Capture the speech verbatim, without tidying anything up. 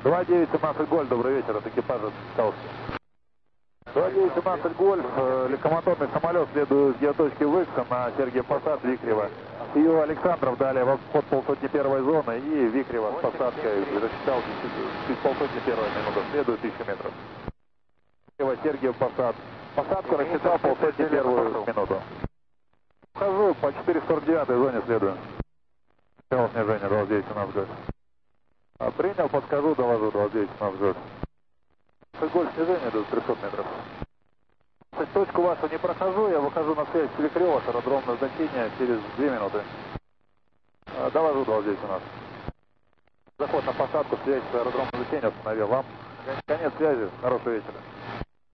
два девять семнадцать Гольф, добрый вечер, от экипажа Скалки. два девять семнадцать Гольф, э, легкомоторный самолет следует с геоточки Выкса на Сергиев Посад, Викрева. И у Александров далее в обход полсотни первой зоны и Викрева с посадкой рассчитал чуть полсотни первой минуты, следует тысячу метров. Викрева, Сергиев Посад. Посадку рассчитал полсотни первую минуту. Вхожу по четыреста сорок девятой зоне следую. Начало снижения два девять семнадцать Гольф. А, принял, подскажу, доложу два девять семнадцать Гольф. Гольф снижение до трехсот метров. Точку вашу не прохожу, я выхожу на связь с Викрева, с аэродромное значение через две минуты. А, доложу два девять семнадцать. Заход на посадку, связь с аэродромным значением установил. Вам конец связи, хорошего вечера.